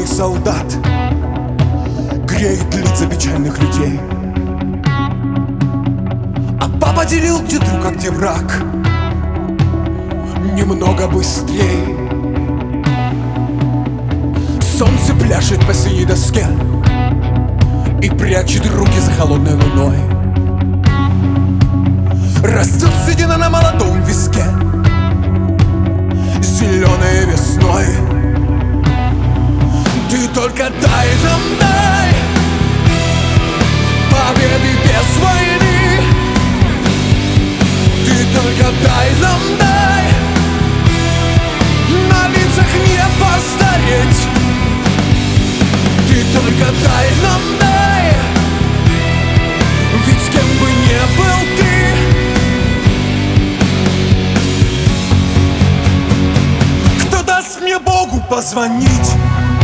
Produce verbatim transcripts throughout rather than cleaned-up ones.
нарных солдат греет лица печальных людей. А папа делил, где друг, а где враг, немного быстрей. Солнце пляшет по синей доске и прячет руки за холодной луной. Растет седина на молодом виске, зеленой весной. Ты только дай нам, дай победы без войны. Ты только дай нам, дай на лицах не постареть. Ты только дай нам, дай, ведь кем бы не был ты, кто даст мне Богу позвонить?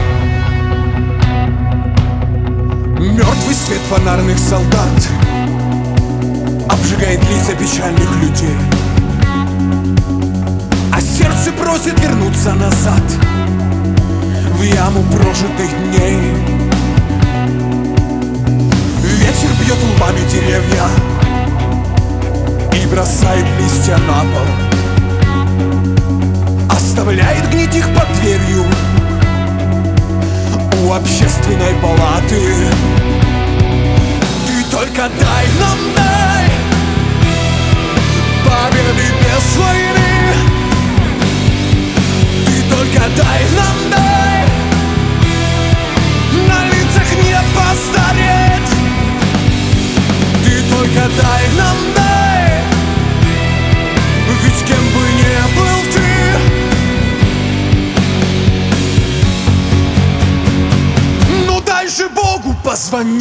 Мертвый свет фонарных солдат обжигает лица печальных людей, а сердце просит вернуться назад в яму прожитых дней. Ветер бьет лбами деревья и бросает листья на пол, оставляет гнить их под дверью у общественной палаты. Ты только дай нам, дай победы без войны. Ты только дай нам, дай на лицах не постареть. Ты только дай нам, дай, ведь кем бы не был ты, ну дай же Богу позвонить.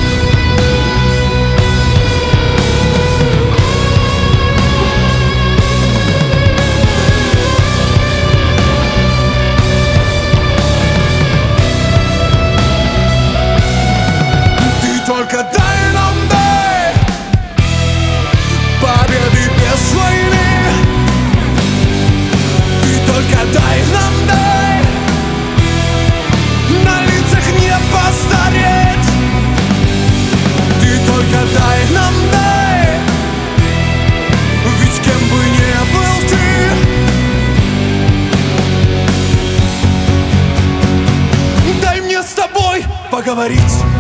Только дай нам, дай победы без войны. Ты только дай нам, дай на лицах не постареть. Ты только дай нам, дай, ведь кем бы не был ты, дай мне с тобой поговорить.